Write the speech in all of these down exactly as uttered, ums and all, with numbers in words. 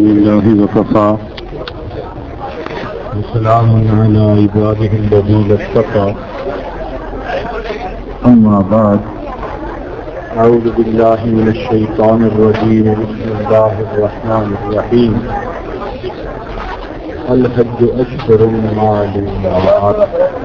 لله وكفى وسلام على عباده الذين اصطفى أما بعد أعوذ بالله من الشيطان الرجيم بسم الله الرحمن الرحيم الحج أشهر معلومات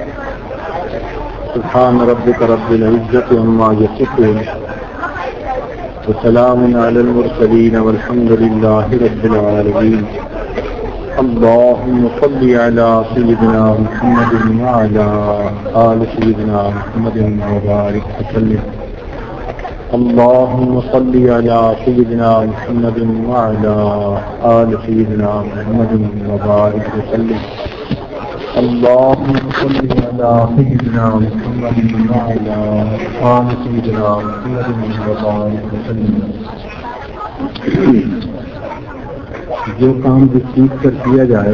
سبحان ربك رب العزة عما يصفون وسلام على المرسلين والحمد لله رب العالمين اللهم صل على سيدنا محمد وعلى آل سيدنا محمد وبارك وسلم اللهم صل على سيدنا محمد وعلى آل سيدنا محمد وبارك وسلم اللهم صل على سيدنا محمد وعلى آل سيدنا محمد وبارك وسلم. جو کام بھی سیکھ کر کیا جائے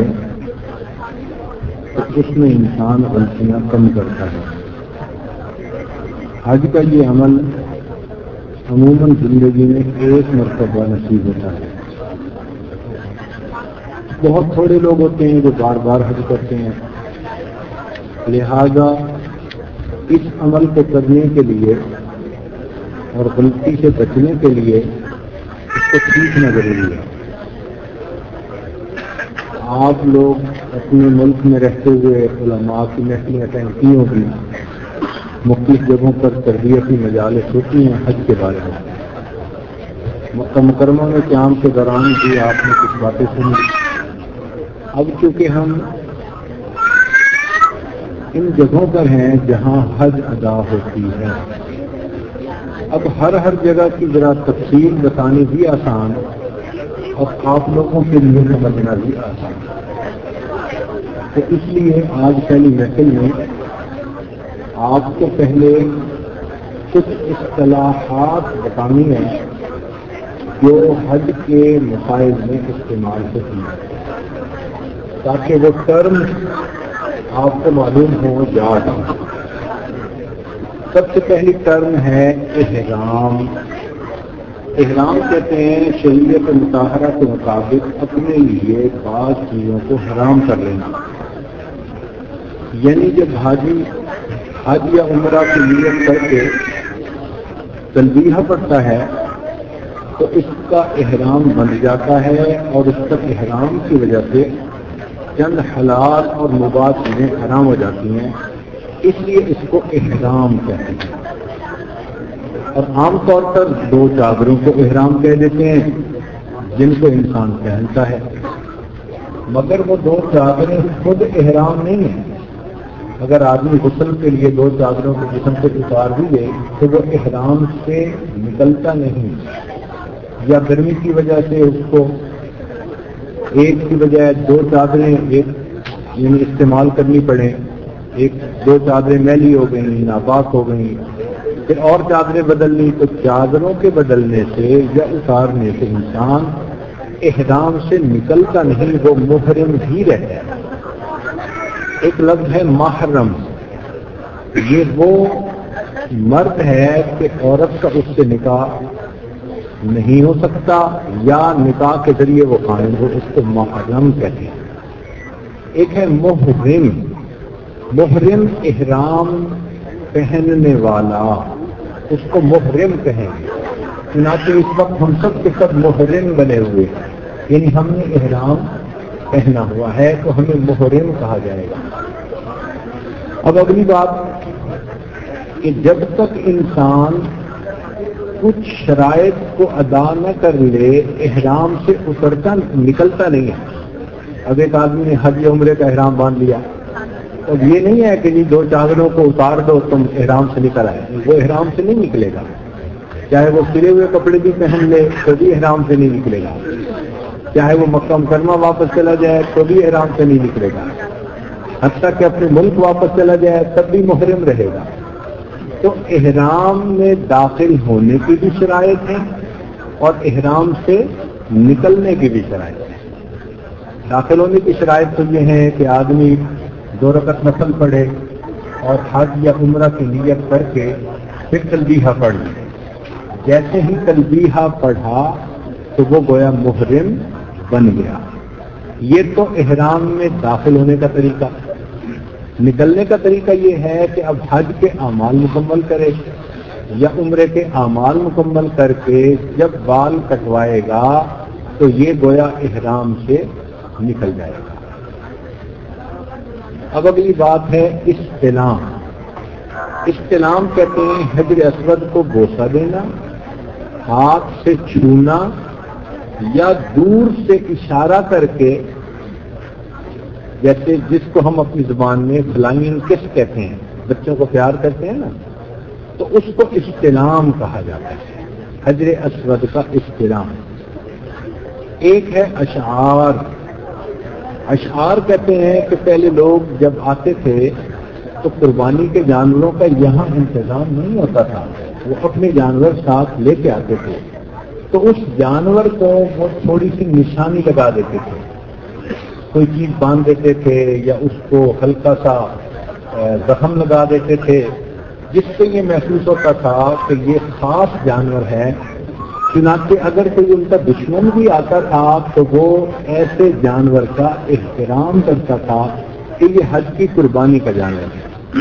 تو اس میں انسان غلطیاں کم کرتا ہے. حج کا یہ عمل عموماً زندگی میں ایک مرتبہ نصیب ہوتا ہے. بہت تھوڑے لوگ ہوتے ہیں جو بار بار حج کرتے ہیں. لہذا اس عمل کو کرنے کے لیے اور غلطی سے بچنے کے لیے اس کو سیکھنا ضروری ہے. آپ لوگ اپنے ملک میں رہتے ہوئے علماء کی محفلیں اٹینڈ کی ہوگی. مختلف جگہوں پر تربیتی مجالس ہوتی ہیں حج کے بارے میں. مکہ مکرمہ میں قیام کے دوران بھی آپ نے کچھ باتیں سنی. اب چونکہ ہم ان جگہوں پر ہیں جہاں حج ادا ہوتی ہے، اب ہر ہر جگہ کی ذرا تفصیل بتانی بھی آسان اور آپ لوگوں کے لیے سمجھنا بھی آسان. تو اس لیے آج پہلی محفل میں آپ کو پہلے کچھ اصطلاحات بتانی ہیں جو حج کے مسائل میں استعمال ہوتی ہیں تاکہ وہ ٹرم آپ کو معلوم ہو یاد ہو. سب سے پہلی ٹرم ہے احرام. احرام کہتے ہیں شریعت مطہرہ کے مطابق اپنے لیے بعض چیزوں کو حرام کر لینا. یعنی جب حاجی حج یا عمرہ کی نیت کر کے تلبیہ پڑتا ہے تو اس کا احرام بن جاتا ہے اور اس کا احرام کی وجہ سے چند حلال اور مباح چیزیں حرام ہو جاتی ہیں. اس لیے اس کو احرام کہتے ہیں. اور عام طور پر دو چادروں کو احرام کہہ دیتے ہیں جن کو انسان پہنتا ہے، مگر وہ دو چادریں خود احرام نہیں ہیں. اگر آدمی غسل کے لیے دو چادروں کو جسم سے اتار دی گئی تو وہ احرام سے نکلتا نہیں، یا گرمی کی وجہ سے اس کو ایک کی بجائے دو چادریں ایک یعنی استعمال کرنی پڑیں. ایک دو چادریں میلی ہو گئیں، ناپاک ہو گئیں، پھر اور چادریں بدل لی. تو چادروں کے بدلنے سے یا اتارنے سے انسان احرام سے نکلتا نہیں، وہ محرم ہی رہتا ہے. ایک لفظ ہے محرم. یہ وہ مرد ہے کہ عورت کا اس سے نکاح نہیں ہو سکتا یا نکاح کے ذریعے وہ قائم ہو، اس کو محرم کہتے ہیں. ایک ہے محرم. محرم احرام پہننے والا، اس کو محرم کہیں گے. چنانچہ اس وقت ہم سب کے سب محرم بنے ہوئے، یعنی ہم نے احرام پہنا ہوا ہے تو ہمیں محرم کہا جائے گا. اب اگلی بات کہ جب تک انسان کچھ شرائط کو ادا نہ کر لے احرام سے اترتا نکلتا نہیں ہے. اب ایک آدمی نے حج عمرے کا احرام باندھ لیا، اب یہ نہیں ہے کہ جی دو چادروں کو اتار دو تم احرام سے نکل آئے، وہ احرام سے نہیں نکلے گا. چاہے وہ سلے ہوئے کپڑے بھی پہن لے تو بھی احرام سے نہیں نکلے گا. چاہے وہ مکہ مکرمہ واپس چلا جائے تو بھی احرام سے نہیں نکلے گا. حتیٰ کہ اپنے ملک واپس چلا جائے تب بھی محرم رہے گا. تو احرام میں داخل ہونے کی بھی شرائط ہیں اور احرام سے نکلنے کی بھی شرائط ہیں. داخل ہونے کی شرائط تو یہ ہیں کہ آدمی دو رکعت نفل پڑھے اور حج یا عمرہ کی نیت کر کے پھر تلبیہ پڑھ لے. جیسے ہی تلبیہ پڑھا تو وہ گویا محرم بن گیا. یہ تو احرام میں داخل ہونے کا طریقہ. نکلنے کا طریقہ یہ ہے کہ اب حج کے اعمال مکمل کرے یا عمرے کے اعمال مکمل کر کے جب بال کٹوائے گا تو یہ گویا احرام سے نکل جائے گا. اب اگلی بات ہے استلام. استلام کہتے ہیں حجر اسود کو بوسہ دینا، ہاتھ سے چھونا یا دور سے اشارہ کر کے، جیسے جس کو ہم اپنی زبان میں فلائنگ کس کہتے ہیں، بچوں کو پیار کرتے ہیں نا، تو اس کو استلام کہا جاتا ہے. حجر اسود کا استلام. ایک ہے اشعار. اشعار کہتے ہیں کہ پہلے لوگ جب آتے تھے تو قربانی کے جانوروں کا یہاں انتظام نہیں ہوتا تھا، وہ اپنے جانور ساتھ لے کے آتے تھے، تو اس جانور کو وہ تھوڑی سی نشانی لگا دیتے تھے، کوئی چیز باندھ دیتے تھے یا اس کو ہلکا سا زخم لگا دیتے تھے، جس سے یہ محسوس ہوتا تھا کہ یہ خاص جانور ہے. چنانچہ اگر کوئی ان کا دشمن بھی آتا تھا تو وہ ایسے جانور کا احترام کرتا تھا کہ یہ حج کی قربانی کا جانور ہے.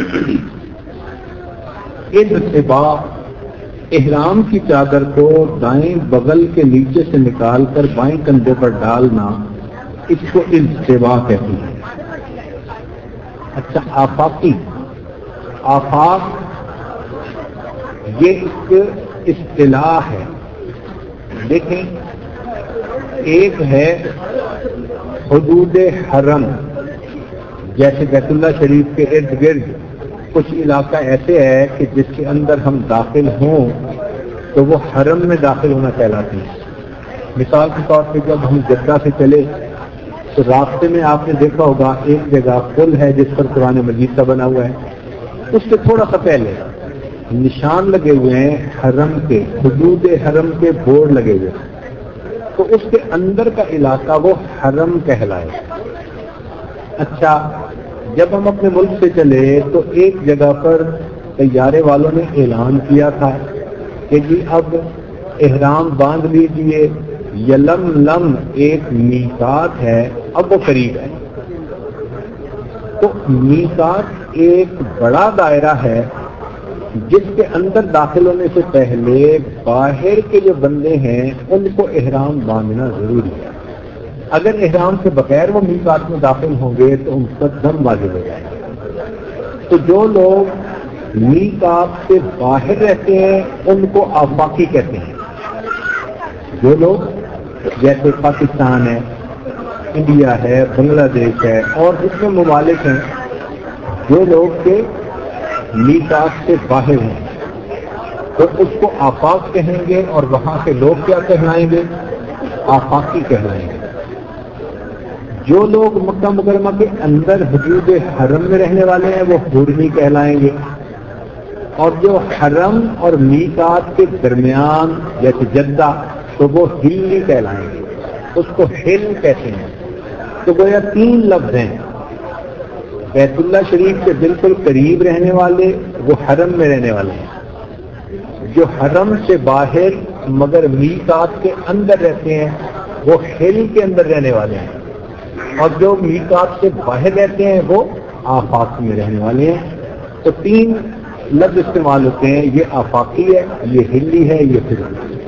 ان سے بعد احرام کی چادر کو دائیں بغل کے نیچے سے نکال کر بائیں کندھے پر ڈالنا، اس کو انتباہ کہتے ہیں. اچھا، آفاقی. آفاق یہ ایک اصطلاح ہے. دیکھیں، ایک ہے حدود حرم، جیسے بیت اللہ شریف کے ارد گرد کچھ علاقہ ایسے ہے کہ جس کے اندر ہم داخل ہوں تو وہ حرم میں داخل ہونا کہلاتے ہیں. مثال کے طور پہ جب ہم جدہ سے چلے تو راستے میں آپ نے دیکھا ہوگا ایک جگہ پل ہے جس پر قرآن مجید کا بنا ہوا ہے، اس سے تھوڑا سا پہلے نشان لگے ہوئے ہیں حرم کے، حدود حرم کے بورڈ لگے ہوئے ہیں، تو اس کے اندر کا علاقہ وہ حرم کہلائے. اچھا، جب ہم اپنے ملک سے چلے تو ایک جگہ پر طیارے والوں نے اعلان کیا تھا کہ جی اب احرام باندھ لیجیے، یلم لم ایک میقات ہے، اب وہ قریب ہے. تو میقات ایک بڑا دائرہ ہے جس کے اندر داخل ہونے سے پہلے باہر کے جو بندے ہیں ان کو احرام باندھنا ضروری ہے. اگر احرام سے بغیر وہ میقات میں داخل ہوں گے تو ان پر دم واجب ہو جائے گا. تو جو لوگ میقات سے باہر رہتے ہیں ان کو آفاقی کہتے ہیں. جو لوگ جیسے پاکستان ہے، انڈیا ہے، بنگلہ دیش ہے اور جتنے ممالک ہیں، جو لوگ کے میقات سے باہر ہیں تو اس کو آفاق کہیں گے، اور وہاں کے لوگ کیا کہلائیں گے؟ آفاقی کہلائیں گے. جو لوگ مکہ مکرمہ کے اندر حدود حرم میں رہنے والے ہیں وہ حرمی کہلائیں گے، اور جو حرم اور میقات کے درمیان جیسے جدہ تو وہ ہلی کہلائیں گے، اس کو ہل کہتے ہیں. تو گویا تین لفظ ہیں، بیت اللہ شریف کے بالکل قریب رہنے والے وہ حرم میں رہنے والے ہیں، جو حرم سے باہر مگر میقات کے اندر رہتے ہیں وہ ہل کے اندر رہنے والے ہیں، اور جو میقات سے باہر رہتے ہیں وہ آفاق میں رہنے والے ہیں. تو تین لفظ استعمال ہوتے ہیں، یہ آفاقی ہے، یہ ہلی ہے، یہ پھر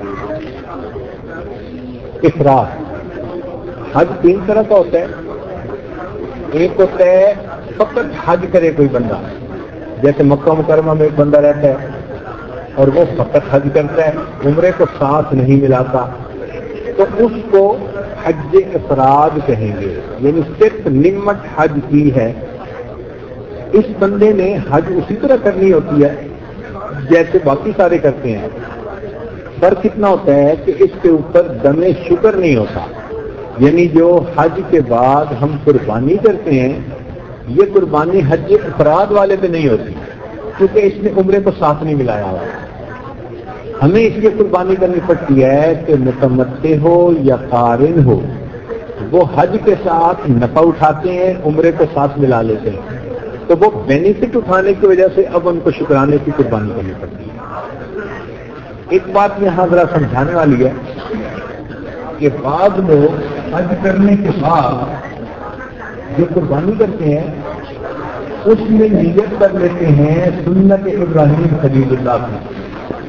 افراد. حج تین طرح کا ہوتا ہے. ایک ہوتا ہے فقط حج کرے کوئی بندہ، جیسے مکہ مکرمہ میں ایک بندہ رہتا ہے اور وہ فقط حج کرتا ہے، عمرے کو ساتھ نہیں ملاتا، تو اس کو حج افراد کہیں گے، یعنی صرف نمت حج کی ہے. اس بندے نے حج اسی طرح کرنی ہوتی ہے جیسے باقی سارے کرتے ہیں. فرق کتنا ہوتا ہے کہ اس کے اوپر دم شکر نہیں ہوتا، یعنی جو حج کے بعد ہم قربانی کرتے ہیں یہ قربانی حج افراد والے پہ نہیں ہوتی، کیونکہ اس نے عمرے کو ساتھ نہیں ملایا ہوا. ہمیں اس لیے قربانی کرنی پڑتی ہے کہ متمتع ہو یا قارن ہو، وہ حج کے ساتھ نفع اٹھاتے ہیں، عمرے کو ساتھ ملا لیتے ہیں، تو وہ بینیفٹ اٹھانے کی وجہ سے اب ان کو شکرانے کی قربانی کرنی پڑتی ہے. ایک بات یہاں ذرا سمجھانے والی ہے کہ بعض لوگ حج کرنے کے بعد جو قربانی کرتے ہیں اس میں نیت کر لیتے ہیں سنت ابراہیم خلیل اللہ کی.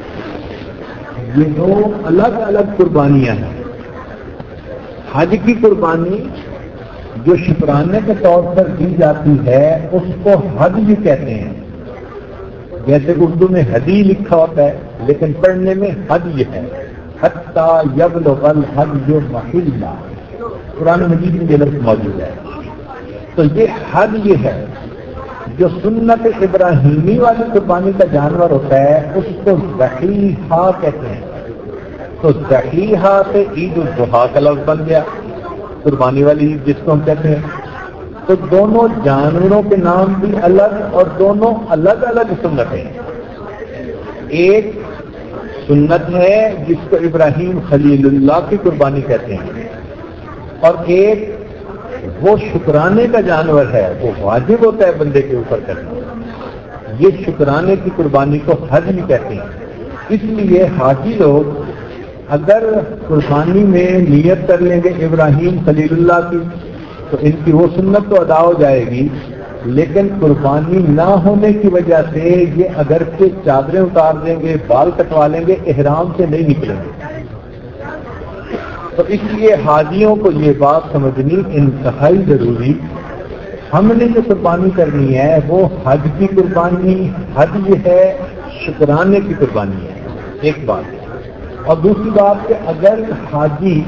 یہ دو الگ الگ قربانیاں ہیں. حج کی قربانی جو شکرانے کے طور پر دی جاتی ہے اس کو حج بھی کہتے ہیں. جیسے اردو میں حدی لکھا ہوتا ہے لیکن پڑھنے میں حج یہ ہے. حتی یبلغ الحج محلہ قرآن مجید میں یہ لفظ موجود ہے. تو یہ حج یہ ہے جو سنت ابراہیمی والی قربانی کا جانور ہوتا ہے اس کو ذبیحہ کہتے ہیں. تو ذبیحہ سے عید الاضحیٰ کا لفظ بن گیا قربانی والی عید جس کو ہم کہتے ہیں. تو دونوں جانوروں کے نام بھی الگ اور دونوں الگ الگ سنت ہیں. ایک سنت ہے جس کو ابراہیم خلیل اللہ کی قربانی کہتے ہیں اور ایک وہ شکرانے کا جانور ہے وہ واجب ہوتا ہے بندے کے اوپر کرنا. یہ شکرانے کی قربانی کو حج بھی کہتے ہیں. اس لیے حاجی لوگ اگر قربانی میں نیت کر لیں گے ابراہیم خلیل اللہ کی تو ان کی وہ سنت تو ادا ہو جائے گی لیکن قربانی نہ ہونے کی وجہ سے یہ اگرچہ چادریں اتار دیں گے بال کٹوا لیں گے احرام سے نہیں نکلیں گے. تو اس لیے حاجیوں کو یہ بات سمجھنی انتہائی ضروری. ہم نے جو قربانی کرنی ہے وہ حج کی قربانی حج یہ ہے شکرانے کی قربانی ہے ایک بات. اور دوسری بات کہ اگر حاجی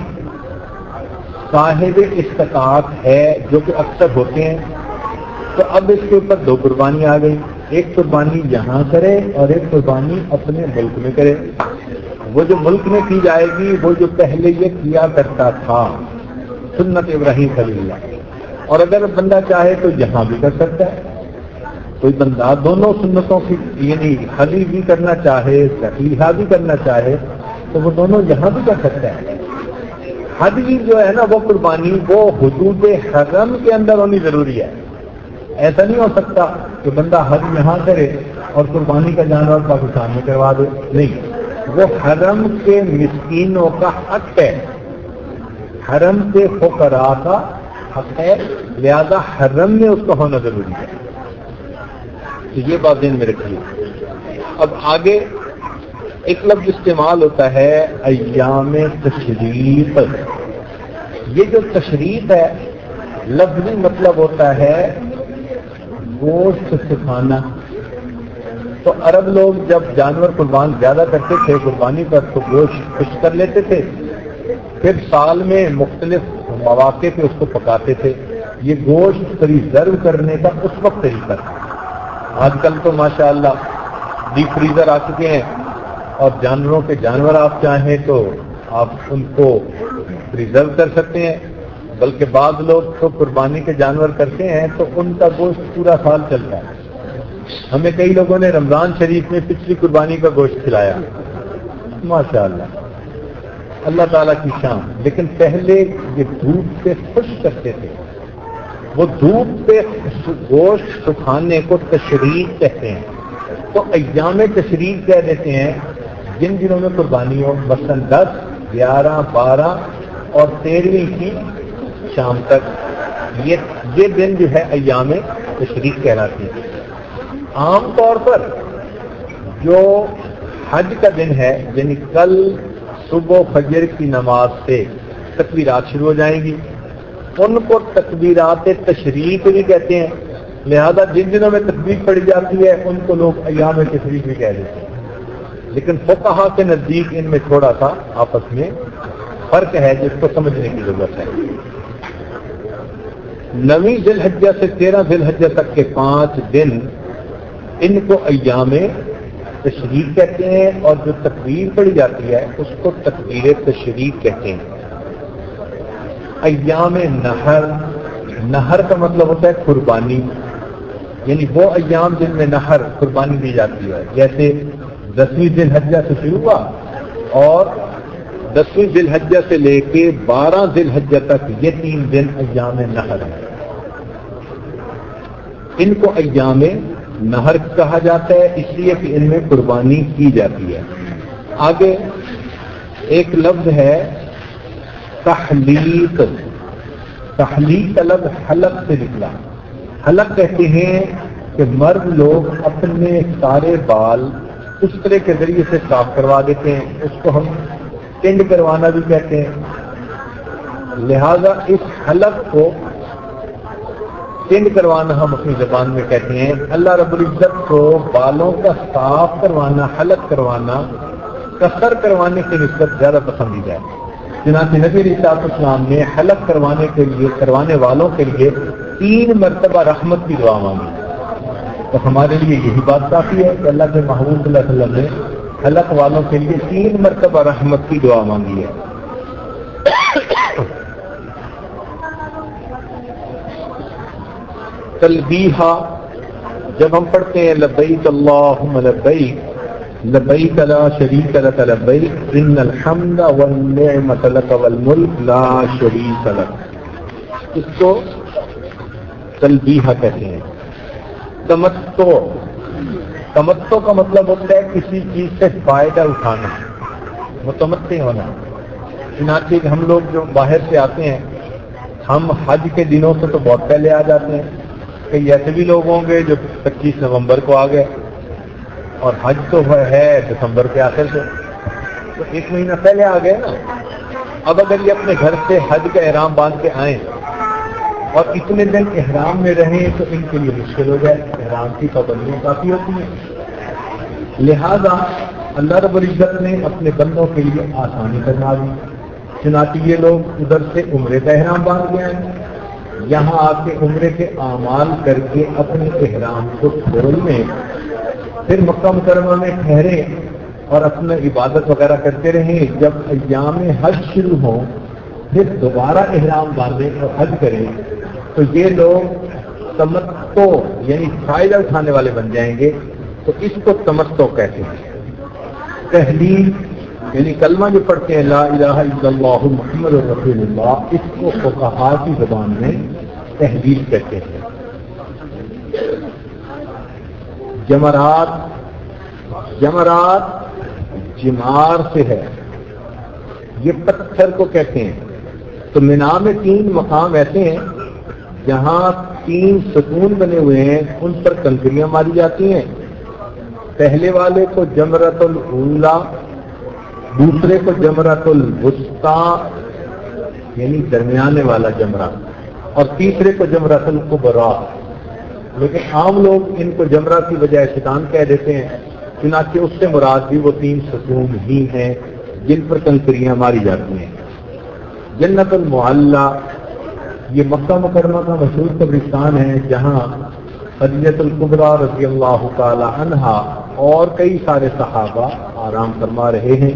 صاحب استطاعت ہے جو کہ اکثر ہوتے ہیں تو اب اس کے اوپر دو قربانی آ گئی. ایک قربانی یہاں کرے اور ایک قربانی اپنے ملک میں کرے. وہ جو ملک میں کی جائے گی وہ جو پہلے یہ کیا کرتا تھا سنت ابراہیم خلیل اللہ. اور اگر بندہ چاہے تو یہاں بھی کر سکتا ہے. کوئی بندہ دونوں سنتوں کی یعنی حج بھی کرنا چاہے ذبیحہ بھی کرنا چاہے تو وہ دونوں یہاں بھی کر سکتا ہے. حج جو ہے نا وہ قربانی وہ حدود حرم کے اندر ہونی ضروری ہے. ایسا نہیں ہو سکتا کہ بندہ حج یہاں کرے اور قربانی کا جانور پاکستان میں کروا دے. نہیں, وہ حرم کے مسکینوں کا حق ہے, حرم کے فقراء کا حق ہے, لہذا حرم میں اس کو ہونا ضروری ہے. تو یہ بات ذہن میں رکھیے. اب آگے ایک لفظ استعمال ہوتا ہے ایام تشریف. یہ جو تشریف ہے لفظی مطلب ہوتا ہے گوشت سکھانا. تو عرب لوگ جب جانور قربان زیادہ کرتے تھے قربانی پر تو گوشت خشک کر لیتے تھے, پھر سال میں مختلف مواقع پہ اس کو پکاتے تھے. یہ گوشت پریزرو کرنے کا اس وقت طریقہ تھا. آج کل تو ماشاءاللہ ڈیپ فریزر آ چکے ہیں اور جانوروں کے جانور آپ چاہیں تو آپ ان کو پریزرو کر سکتے ہیں. بلکہ بعض لوگ تو قربانی کے جانور کرتے ہیں تو ان کا گوشت پورا سال چلتا ہے. ہمیں کئی لوگوں نے رمضان شریف میں پچھلی قربانی کا گوشت کھلایا, ماشاءاللہ, اللہ تعالیٰ کی شان. لیکن پہلے یہ دھوپ پہ خشک کرتے تھے. وہ دھوپ پہ گوشت سکھانے کو تشریف کہتے ہیں. تو ایام تشریف کہہ دیتے ہیں جن دنوں میں قربانی ہو, مثلاً دس, گیارہ, بارہ اور تیرہویں کی شام تک. یہ یہ دن جو ہے ایام تشریف کہلاتے ہیں. عام طور پر جو حج کا دن ہے یعنی کل صبح فجر کی نماز سے تکبیرات شروع ہو جائیں گی, ان کو تکبیرات تشریف بھی کہتے ہیں. لہذا جن دنوں میں تکبیر پڑی جاتی ہے ان کو لوگ ایام تشریف بھی کہہ دیتے ہیں. لیکن فقہا کے نزدیک ان میں تھوڑا سا آپس میں فرق ہے جس کو سمجھنے کی ضرورت ہے. نویں ذی الحجہ سے تیرہ ذی الحجہ تک کے پانچ دن ان کو ایام تشریف کہتے ہیں اور جو تکبیر پڑی جاتی ہے اس کو تکبیر تشریف کہتے ہیں. ایام نہر, نہر کا مطلب ہوتا ہے قربانی, یعنی وہ ایام جن میں نہر قربانی دی جاتی ہے. جیسے دسویں ذی الحجہ سے شروع ہوا اور دسویں ذی الحجہ سے لے کے بارہ ذی الحجہ تک یہ تین دن ایام نہر ہیں. ان کو ایام نہر کہا جاتا ہے اس لیے کہ ان میں قربانی کی جاتی ہے. آگے ایک لفظ ہے تحلیق، تحلیق کا لفظ حلق سے نکلا. حلق کہتے ہیں کہ مرد لوگ اپنے سارے بال اس طرح کے ذریعے سے صاف کروا دیتے ہیں، اس کو ہم ٹینڈ کروانا بھی کہتے ہیں. لہذا اس حلق کو ٹینڈ کروانا ہم اپنی زبان میں کہتے ہیں. اللہ رب العزت کو بالوں کا صاف کروانا، حلق کروانا قصر کروانے کی نسبت زیادہ پسندیدہ ہے. چنانچہ نبی علیہ السلام نے حلق کروانے کے لیے کروانے والوں کے لیے تین مرتبہ رحمت کی دعا مانگی. تو ہمارے لیے یہی بات کافی ہے کہ اللہ کے محبوب صلی اللہ علیہ وسلم نے حلق والوں کے لیے تین مرتبہ رحمت کی دعا مانگی ہے. تلبیہ جب ہم پڑھتے ہیں لبیک اللہم لبیک لبیک لا شریک لک لبیک ان الحمد والنعمت لک والملک لا شریک لک، اس کو تلبیہ کہتے ہیں. تمتع، تمتع کا مطلب ہوتا ہے کسی چیز سے فائدہ اٹھانا، متمتع ہونا. چنانچہ ہم لوگ جو باہر سے آتے ہیں، ہم حج کے دنوں سے تو بہت پہلے آ جاتے ہیں. کئی ایسے بھی لوگ ہوں گے جو پچیس نومبر کو آ گئے اور حج تو ہے دسمبر کے آخر سے، تو ایک مہینہ پہلے آ گئے نا. اب اگر یہ اپنے گھر سے حج کا احرام باندھ کے آئیں اور اتنے دن احرام میں رہیں تو ان کے لیے مشکل ہو جائے. احرام کی پابندیاں کافی ہوتی ہیں. لہذا اللہ رب العزت نے اپنے بندوں کے لیے آسانی کرنا دی. چنانچہ یہ لوگ ادھر سے عمرے کا احرام باندھ گئے ہیں، یہاں آ کے عمرے کے اعمال کر کے اپنے احرام کو کھول لیں، پھر مکہ مکرمہ میں ٹھہرے اور اپنا عبادت وغیرہ کرتے رہیں. جب ایام حج شروع ہوں پھر دوبارہ احرام باندھیں اور حج کریں تو یہ لوگ تمتع یعنی فائدہ اٹھانے والے بن جائیں گے. تو اس کو تمتع کہتے ہیں. تحلیل یعنی کلمہ جو پڑھتے ہیں لا الہ الا اللہ محمد رسول اللہ، اس کو فقہاء کی زبان میں تحلیل کہتے ہیں. جمرات، جمرات جمار سے ہے، یہ پتھر کو کہتے ہیں. تو مینا میں تین مقام ایسے ہیں جہاں تین ستون بنے ہوئے ہیں، ان پر کنکریاں ماری جاتی ہیں. پہلے والے کو جمرۃ الاولی، دوسرے کو جمرۃ الوسطیٰ یعنی درمیانے والا جمرہ، اور تیسرے کو جمرۃ الکبریٰ. لیکن عام لوگ ان کو جمرہ کی بجائے شیطان کہہ دیتے ہیں، چنانچہ اس سے مراد بھی وہ تین ستون ہی ہیں جن پر کنکریاں ماری جاتی ہیں. جنت المعلی یہ مکہ مکرمہ کا مشہور قبرستان ہے جہاں خدیجہ الکبریٰ رضی اللہ تعالی عنہا اور کئی سارے صحابہ آرام فرما رہے ہیں.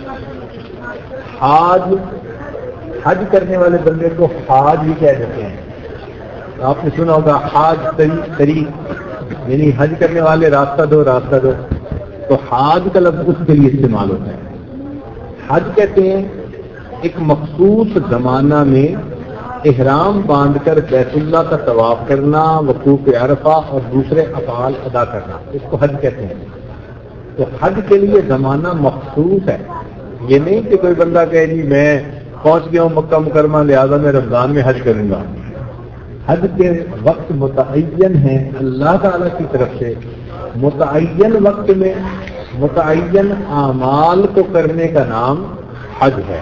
حاج، حج کرنے والے بندے کو حاج بھی کہہ دیتے ہیں. آپ نے سنا ہوگا حاج طریق طریق یعنی حج کرنے والے راستہ دو راستہ دو، تو حاج کا لفظ اس کے لیے استعمال ہوتا ہے. حج کہتے ہیں ایک مخصوص زمانہ میں احرام باندھ کر بیت اللہ کا طواف کرنا، وقوف عرفہ اور دوسرے افعال ادا کرنا، اس کو حج کہتے ہیں. تو حج کے لیے زمانہ مخصوص ہے. یہ نہیں کہ کوئی بندہ کہے جی میں پہنچ گیا ہوں مکہ مکرمہ لہذا میں رمضان میں حج کروں گا. حج کے وقت متعین ہیں اللہ تعالی کی طرف سے. متعین وقت میں متعین اعمال کو کرنے کا نام حج ہے.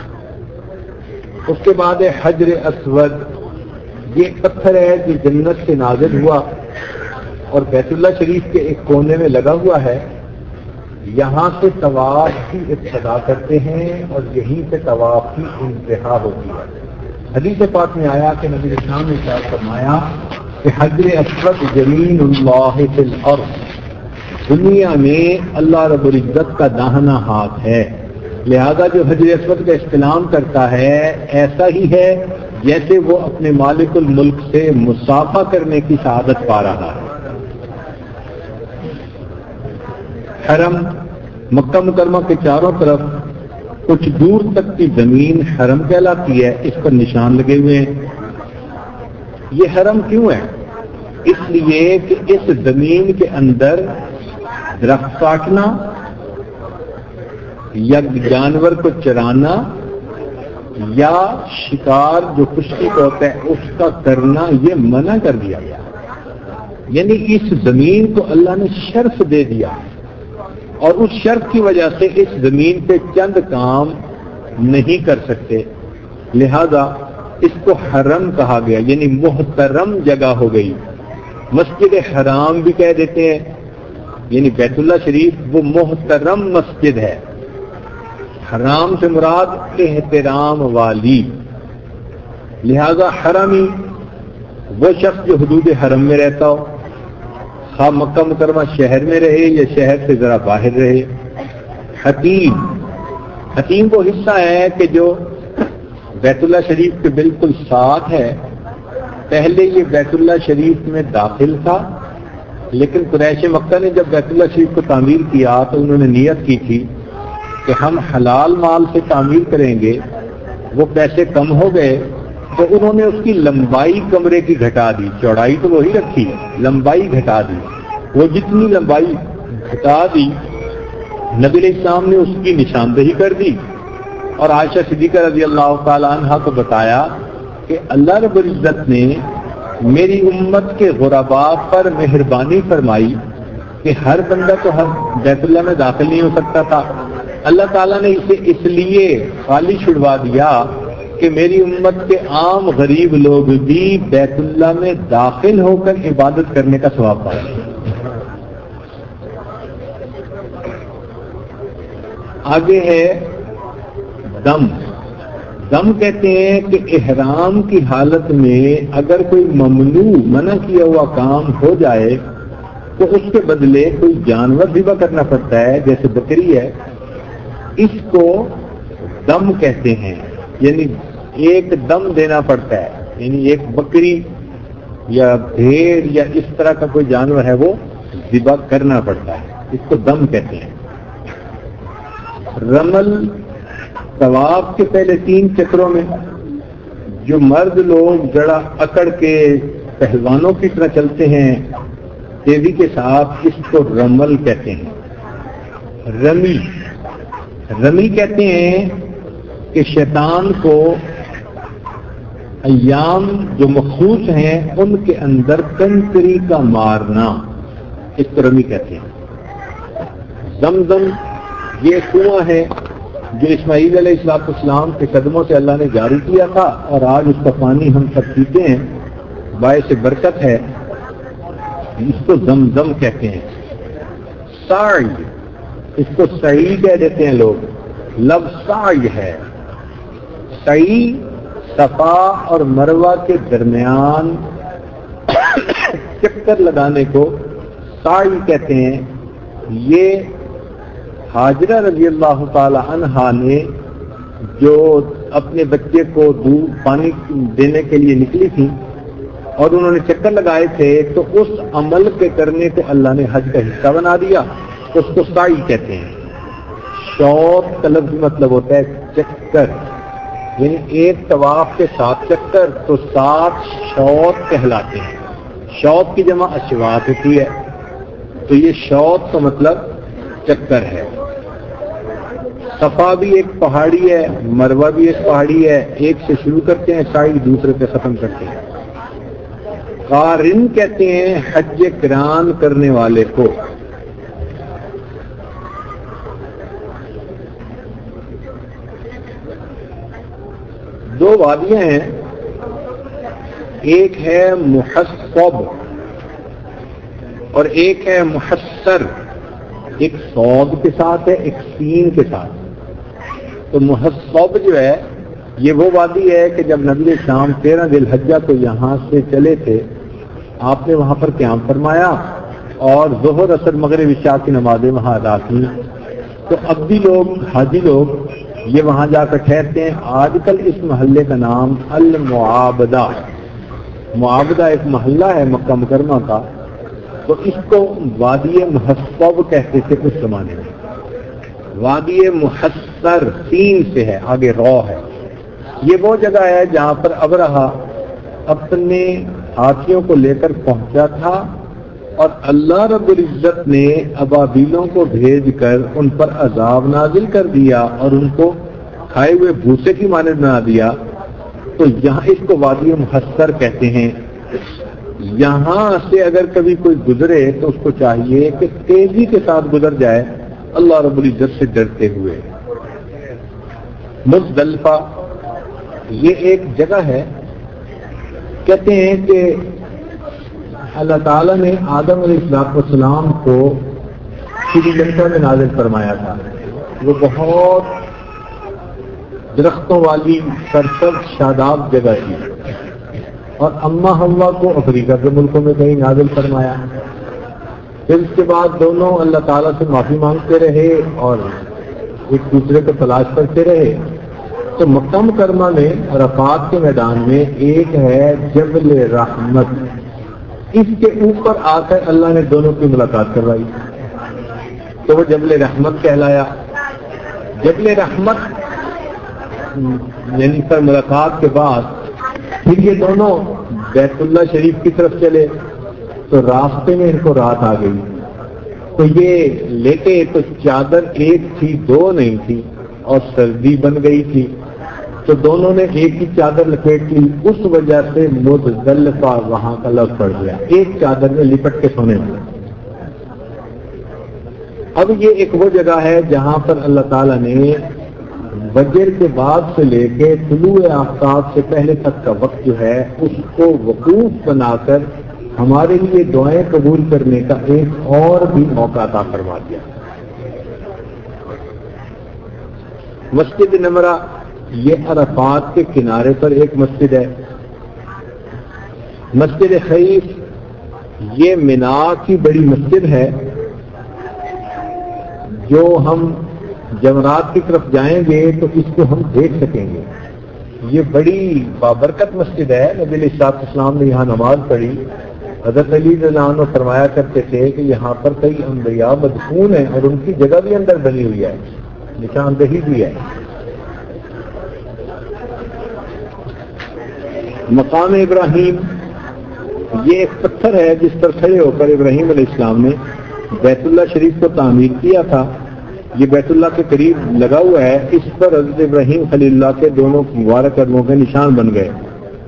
اس کے بعد ہے حجر اسود. یہ ایک پتھر ہے جو جنت سے نازل ہوا اور بیت اللہ شریف کے ایک کونے میں لگا ہوا ہے. یہاں سے طواف کی ابتدا کرتے ہیں اور یہیں سے طواف کی انتہا ہوتی ہے. حدیث پاک میں آیا کہ نبی اسلام نے ارشاد فرمایا کہ حجر اسود جمیل اللہ فی الارض، دنیا میں اللہ رب العزت کا داہنا ہاتھ ہے. لہذا جو حجر اسود کا استلام کرتا ہے ایسا ہی ہے جیسے وہ اپنے مالک الملک سے مصافحہ کرنے کی سعادت پا رہا ہے. حرم، مکہ مکرمہ کے چاروں طرف کچھ دور تک کی زمین حرم کہلاتی ہے. اس پر نشان لگے ہوئے ہیں. یہ حرم کیوں ہے؟ اس لیے کہ اس زمین کے اندر درخت کاٹنا یا جانور کو چرانا یا شکار جو کشتی کا ہوتا ہے اس کا کرنا یہ منع کر دیا گیا. یعنی اس زمین کو اللہ نے شرف دے دیا اور اس شرف کی وجہ سے اس زمین پہ چند کام نہیں کر سکتے، لہذا اس کو حرم کہا گیا، یعنی محترم جگہ ہو گئی. مسجد حرام بھی کہہ دیتے ہیں، یعنی بیت اللہ شریف وہ محترم مسجد ہے. حرام سے مراد احترام والی، لہذا حرمی وہ شخص جو حدود حرم میں رہتا ہو، خواہ مکہ مکرمہ شہر میں رہے یا شہر سے ذرا باہر رہے. حتیم حتیم وہ حصہ ہے کہ جو بیت اللہ شریف کے بالکل ساتھ ہے. پہلے یہ بیت اللہ شریف میں داخل تھا، لیکن قریش مکہ نے جب بیت اللہ شریف کو تعمیر کیا تو انہوں نے نیت کی تھی کہ ہم حلال مال سے تعمیر کریں گے. وہ پیسے کم ہو گئے تو انہوں نے اس کی لمبائی کمرے کی گھٹا دی، چوڑائی تو وہی رکھی، لمبائی گھٹا دی. وہ جتنی لمبائی گھٹا دی نبی علیہ السلام نے اس کی نشاندہی کر دی اور عائشہ صدیقہ رضی اللہ تعالی عنہا کو بتایا کہ اللہ رب العزت نے میری امت کے غرباء پر مہربانی فرمائی کہ ہر بندہ تو ہر بیت اللہ میں داخل نہیں ہو سکتا تھا. اللہ تعالیٰ نے اسے اس لیے خالی چھڑوا دیا کہ میری امت کے عام غریب لوگ بھی بیت اللہ میں داخل ہو کر عبادت کرنے کا ثواب پائیں. آگے ہے دم. دم کہتے ہیں کہ احرام کی حالت میں اگر کوئی ممنوع منع کیا ہوا کام ہو جائے تو اس کے بدلے کوئی جانور ذبح کرنا پڑتا ہے، جیسے بکری ہے. اس کو دم کہتے ہیں، یعنی ایک دم دینا پڑتا ہے، یعنی ایک بکری یا بھیڑ یا اس طرح کا کوئی جانور ہے وہ ذبح کرنا پڑتا ہے، اس کو دم کہتے ہیں. رمل طواف کے پہلے تین چکروں میں جو مرد لوگ جڑا اکڑ کے پہلوانوں کی طرح چلتے ہیں تیزی کے ساتھ، اس کو رمل کہتے ہیں. رمی رمی کہتے ہیں کہ شیطان کو ایام جو مخصوص ہیں ان کے اندر کنکری کا مارنا، اس کو رمی کہتے ہیں. زمزم یہ کنواں ہے جو اسماعیل علیہ الصلوۃ والسلام کے قدموں سے اللہ نے جاری کیا تھا اور آج اس کا پانی ہم سب پیتے ہیں، باعث برکت ہے. اس کو زمزم کہتے ہیں. سعی اس کو سعی کہہ دیتے ہیں لوگ، لفظ سعی ہے. سعی صفا اور مروہ کے درمیان چکر لگانے کو سعی کہتے ہیں. یہ حاجرہ رضی اللہ تعالی عنہا نے جو اپنے بچے کو دودھ پانی دینے کے لیے نکلی تھی اور انہوں نے چکر لگائے تھے تو اس عمل کے کرنے کو اللہ نے حج کا حصہ بنا دیا، اس کو سعی کہتے ہیں. شوط کا لفظ مطلب ہوتا ہے چکر، یعنی ایک طواف کے سات چکر تو سات شوط کہلاتے ہیں. شوط کی جمع اشواط ہوتی ہے، تو یہ شوط کا مطلب چکر ہے. صفا بھی ایک پہاڑی ہے، مروہ بھی ایک پہاڑی ہے، ایک سے شروع کرتے ہیں سعی، دوسرے پہ ختم کرتے ہیں. قارن کہتے ہیں حج قران کرنے والے کو. دو وادیاں ہیں، ایک ہے محصب اور ایک ہے محصر. ایک صاد کے ساتھ ہے، ایک سین کے ساتھ. تو محصب جو ہے یہ وہ وادی ہے کہ جب نبی اسلام تیرہ ذی الحجہ کو یہاں سے چلے تھے آپ نے وہاں پر قیام فرمایا اور ظہر اثر مغرب عشاء کی نمازیں وہاں ادا کی. تو اب بھی لوگ حاجی لوگ یہ وہاں جا کر ٹھہرتے ہیں. آج کل اس محلے کا نام المعابدہ، معابدہ ایک محلہ ہے مکہ مکرمہ کا، تو اس کو وادی محصب کہتے تھے اس زمانے میں. وادی محصر تین سے ہے، آگے رو ہے. یہ وہ جگہ ہے جہاں پر ابرہا اپنے ہاتھیوں کو لے کر پہنچا تھا اور اللہ رب العزت نے ابابیلوں کو بھیج کر ان پر عذاب نازل کر دیا اور ان کو کھائے ہوئے بھوسے کی مانند بنا دیا، تو یہاں اس کو وادی محصر کہتے ہیں۔ یہاں سے اگر کبھی کوئی گزرے تو اس کو چاہیے کہ تیزی کے ساتھ گزر جائے اللہ رب العزت سے ڈرتے ہوئے۔ مزدلفہ یہ ایک جگہ ہے، کہتے ہیں کہ اللہ تعالیٰ نے آدم علیہ السلام کو سری لنکا میں نازل فرمایا تھا۔ وہ بہت درختوں والی سرسبز شاداب جگہ تھی، اور اما حوا کو افریقہ کے ملکوں میں کہیں نازل فرمایا۔ پھر اس کے بعد دونوں اللہ تعالیٰ سے معافی مانگتے رہے اور ایک دوسرے کو تلاش کرتے رہے۔ تو مکہ مکرمہ میں عرفات کے میدان میں ایک ہے جبل رحمت، اس کے اوپر آ کر اللہ نے دونوں کی ملاقات کروائی تو وہ جبل رحمت کہلایا۔ جبل رحمت یعنی پر ملاقات کے بعد پھر یہ دونوں بیت اللہ شریف کی طرف چلے، تو راستے میں ان کو رات آ گئی، تو یہ لیتے تو چادر ایک تھی دو نہیں تھی، اور سردی بن گئی تھی، تو دونوں نے ایک ہی چادر لپیٹ لی، اس وجہ سے مزدلفہ وہاں کا لفظ پڑ گیا، ایک چادر میں لپٹ کے سونے میں۔ اب یہ ایک وہ جگہ ہے جہاں پر اللہ تعالیٰ نے فجر کے بعد سے لے کے طلوع آفتاب سے پہلے تک کا وقت جو ہے اس کو وقوف بنا کر ہمارے لیے دعائیں قبول کرنے کا ایک اور بھی موقع عطا فرما دیا۔ مسجد نمرہ یہ عرفات کے کنارے پر ایک مسجد ہے۔ مسجد خیف یہ منا کی بڑی مسجد ہے، جو ہم جمرات کی طرف جائیں گے تو اس کو ہم دیکھ سکیں گے۔ یہ بڑی بابرکت مسجد ہے، نبی علیہ الصلوۃ والسلام نے یہاں نماز پڑھی۔ حضرت علی رضی اللہ عنہ فرمایا کرتے تھے کہ یہاں پر کئی انبیاء مدفون ہیں اور ان کی جگہ بھی اندر بنی ہوئی ہے، نشاندہی بھی ہے۔ مقام ابراہیم یہ ایک پتھر ہے جس پر کھڑے ہو کر ابراہیم علیہ السلام نے بیت اللہ شریف کو تعمیر کیا تھا۔ یہ بیت اللہ کے قریب لگا ہوا ہے، اس پر حضرت ابراہیم خلیل اللہ کے دونوں مبارک قدموں کے نشان بن گئے۔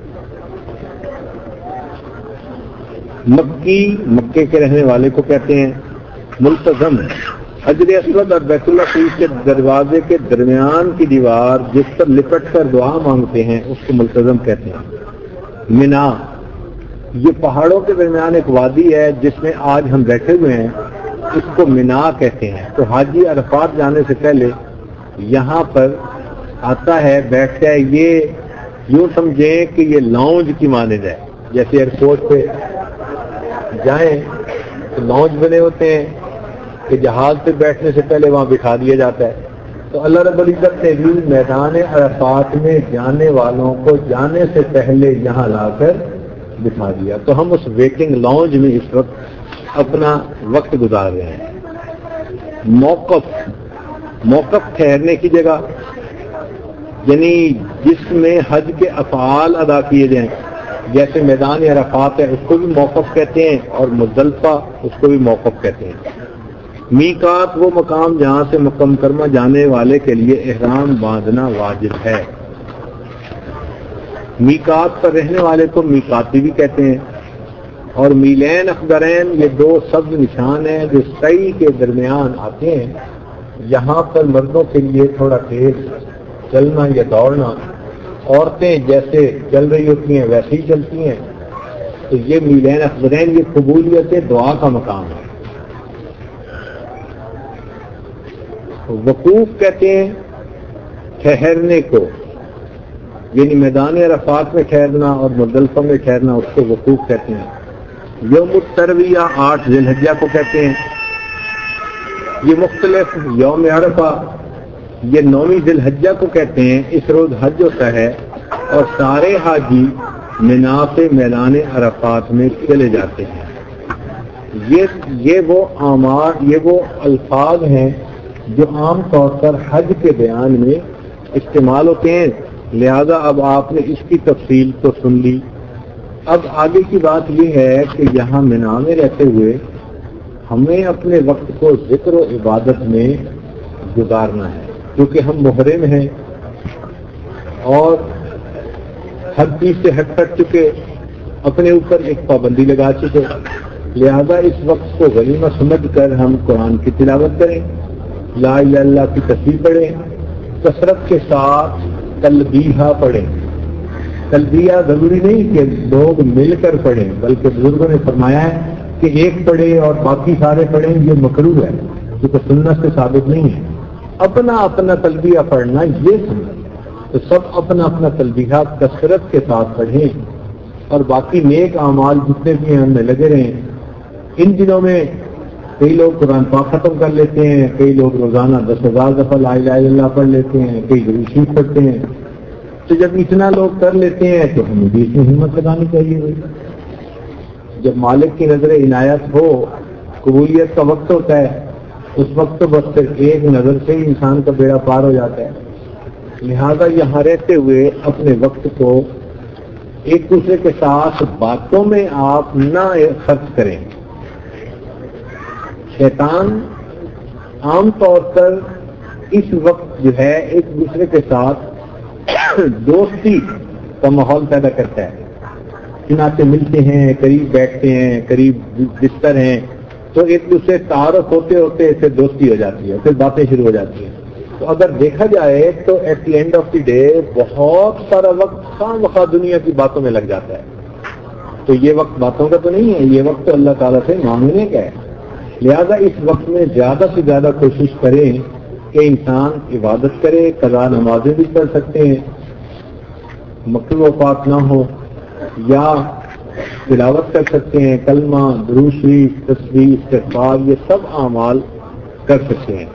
مکی مکے کے رہنے والے کو کہتے ہیں۔ ملتزم حجر اسود اور بیت اللہ شریف کے دروازے کے درمیان کی دیوار جس پر لپٹ کر دعا مانگتے ہیں اس کو ملتزم کہتے ہیں۔ منا یہ پہاڑوں کے درمیان ایک وادی ہے جس میں آج ہم بیٹھے ہوئے ہیں، اس کو منا کہتے ہیں۔ تو حاجی عرفات جانے سے پہلے یہاں پر آتا ہے، بیٹھتا ہے۔ یہ یوں سمجھیں کہ یہ لاؤنج کی مانند ہے، جیسے ایئرپورٹ پہ جائیں تو لاؤنج بنے ہوتے ہیں کہ جہاز پہ بیٹھنے سے پہلے وہاں بٹھا دیا جاتا ہے۔ تو اللہ رب العزت نے بھی میدان عرفات میں جانے والوں کو جانے سے پہلے یہاں لا کر بٹھا دیا، تو ہم اس ویٹنگ لاؤنج میں اس وقت اپنا وقت گزار رہے ہیں۔ موقف موقف ٹھہرنے کی جگہ، یعنی جس میں حج کے افعال ادا کیے جائیں، جیسے میدان عرفات ہے اس کو بھی موقف کہتے ہیں، اور مزدلفہ اس کو بھی موقف کہتے ہیں۔ میقات وہ مقام جہاں سے مکہ مکرمہ جانے والے کے لیے احرام باندھنا واجب ہے۔ میقات پر رہنے والے کو میقاتی بھی کہتے ہیں۔ اور میلین اخضرین یہ دو سبز نشان ہیں جو سعی کے درمیان آتے ہیں۔ یہاں پر مردوں کے لیے تھوڑا تیز چلنا یا دوڑنا، عورتیں جیسے چل رہی ہوتی ہیں ویسے ہی چلتی ہیں۔ تو یہ میلین اخضرین یہ قبولیت دعا کا مقام ہے۔ وقوف کہتے ہیں ٹھہرنے کو، یعنی میدان عرفات میں ٹھہرنا اور مزدلفہ میں ٹھہرنا اس کو وقوف کہتے ہیں۔ یوم الترویہ آٹھ ذی الحجہ کو کہتے ہیں۔ یہ مختلف یوم عرفہ یہ نویں ذی الحجہ کو کہتے ہیں، اس روز حج ہوتا ہے اور سارے حاجی منا سے میدان عرفات میں چلے جاتے ہیں۔ یہ یہ وہ اعمال یہ وہ الفاظ ہیں جو عام طور پر حج کے بیان میں استعمال ہوتے ہیں، لہذا اب آپ نے اس کی تفصیل تو سن لی۔ اب آگے کی بات یہ ہے کہ یہاں منا میں رہتے ہوئے ہمیں اپنے وقت کو ذکر و عبادت میں گزارنا ہے، کیونکہ ہم محرم ہیں، اور ہر چیز سے ہٹ کر چکے، اپنے اوپر ایک پابندی لگا چکے، لہذا اس وقت کو غنیمت سمجھ کر ہم قرآن کی تلاوت کریں، لا الہ الا اللہ کی تسبیح پڑھیں، کثرت کے ساتھ تلبیہ پڑھیں۔ تلبیہ ضروری نہیں کہ لوگ مل کر پڑھیں، بلکہ بزرگوں نے فرمایا ہے کہ ایک پڑھے اور باقی سارے پڑھیں، یہ مکروہ ہے کیونکہ سنت سے ثابت نہیں ہے۔ اپنا اپنا تلبیہ پڑھنا یہ سنت، تو سب اپنا اپنا تلبیہ کثرت کے ساتھ پڑھیں، اور باقی نیک اعمال جتنے بھی ہیں ان میں لگے رہیں۔ ان دنوں میں کئی لوگ قرآن پاک ختم کر لیتے ہیں، کئی لوگ روزانہ دس ہزار دفعہ لا الہ الا اللہ پڑھ لیتے ہیں، کئی درود شریف پڑھتے ہیں۔ تو جب اتنا لوگ کر لیتے ہیں تو ہمیں بھی اس میں ہمت لگانی چاہیے بھائی۔ جب مالک کی نظر عنایت ہو، قبولیت کا وقت ہوتا ہے، اس وقت تو بس صرف ایک نظر سے ہی انسان کا بیڑا پار ہو جاتا ہے۔ لہذا یہاں رہتے ہوئے اپنے وقت کو ایک دوسرے کے ساتھ باتوں میں آپ نہ خرچ کریں۔ شیطان عام طور پر اس وقت جو ہے ایک دوسرے کے ساتھ دوستی کا ماحول پیدا کرتا ہے، چنانچہ ملتے ہیں، قریب بیٹھتے ہیں، قریب بستر ہیں، تو ایک دوسرے تعارف ہوتے ہوتے اسے دوستی ہو جاتی ہے، پھر باتیں شروع ہو جاتی ہیں۔ تو اگر دیکھا جائے تو at the end of the day بہت سارا وقت خام خواہ دنیا کی باتوں میں لگ جاتا ہے۔ تو یہ وقت باتوں کا تو نہیں ہے، یہ وقت تو اللہ تعالیٰ سے مانگنے کا ہے۔ لہذا اس وقت میں زیادہ سے زیادہ کوشش کریں کہ انسان عبادت کرے، قضا نمازیں بھی پڑھ سکتے ہیں، مکروہ پاک نہ ہو، یا تلاوت کر سکتے ہیں، کلمہ، درود شریف، تسبیح، استغفار، یہ سب اعمال کر سکتے ہیں۔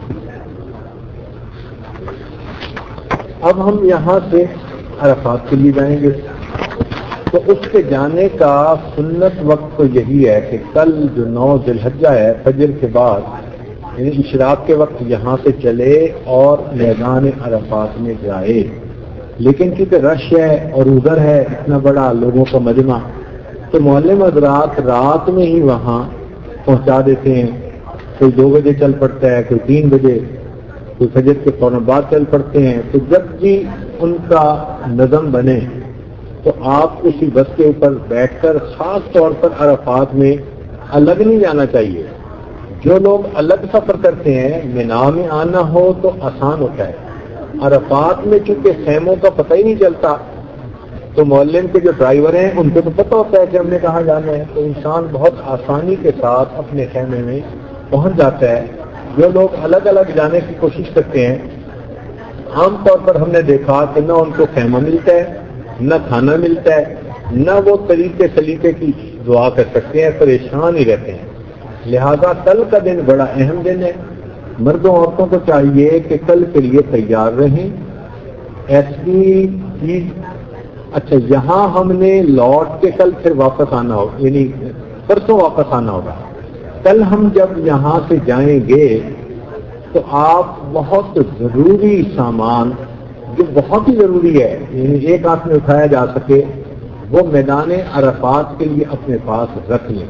اب ہم یہاں سے عرفات کے لیے جائیں گے، تو اس کے جانے کا سنت وقت تو یہی ہے کہ کل جو نو ذی الحجہ ہے، فجر کے بعد یعنی اشراق کے وقت یہاں سے چلے اور میدان عرفات میں جائے۔ لیکن کیونکہ رش ہے اور ادھر ہے اتنا بڑا لوگوں کا مجمع، تو معلم حضرات رات میں ہی وہاں پہنچا دیتے ہیں۔ کوئی دو بجے چل پڑتا ہے، کوئی تین بجے، کوئی فجر کے فوراً بعد چل پڑتے ہیں۔ تو جب بھی ان کا نظم بنے تو آپ اسی بس کے اوپر بیٹھ کر، خاص طور پر عرفات میں الگ نہیں جانا چاہیے۔ جو لوگ الگ سفر کرتے ہیں، مینا میں آنا ہو تو آسان ہوتا ہے، عرفات میں چونکہ خیموں کا پتہ ہی نہیں چلتا، تو معلم کے جو ڈرائیور ہیں ان کو تو پتہ ہوتا ہے کہ ہم نے کہاں جانا ہے، تو انسان بہت آسانی کے ساتھ اپنے خیمے میں پہنچ جاتا ہے۔ جو لوگ الگ الگ جانے کی کوشش کرتے ہیں، عام طور پر ہم نے دیکھا کہ نہ ان کو خیمہ ملتا ہے، نہ کھانا ملتا ہے، نہ وہ طریقے سلیقے کی دعا کر سکتے ہیں، پریشان ہی رہتے ہیں۔ لہذا کل کا دن بڑا اہم دن ہے، مردوں عورتوں کو چاہیے کہ کل کے لیے تیار رہیں۔ ایسی چیز اچھا یہاں ہم نے لوٹ کے کل پھر واپس آنا ہوگا، یعنی پرسوں واپس آنا ہوگا۔ کل ہم جب یہاں سے جائیں گے تو آپ بہت ضروری سامان جو بہت ہی ضروری ہے، یعنی ایک ہاتھ میں اٹھایا جا سکے، وہ میدان عرفات کے لیے اپنے پاس رکھ لیں۔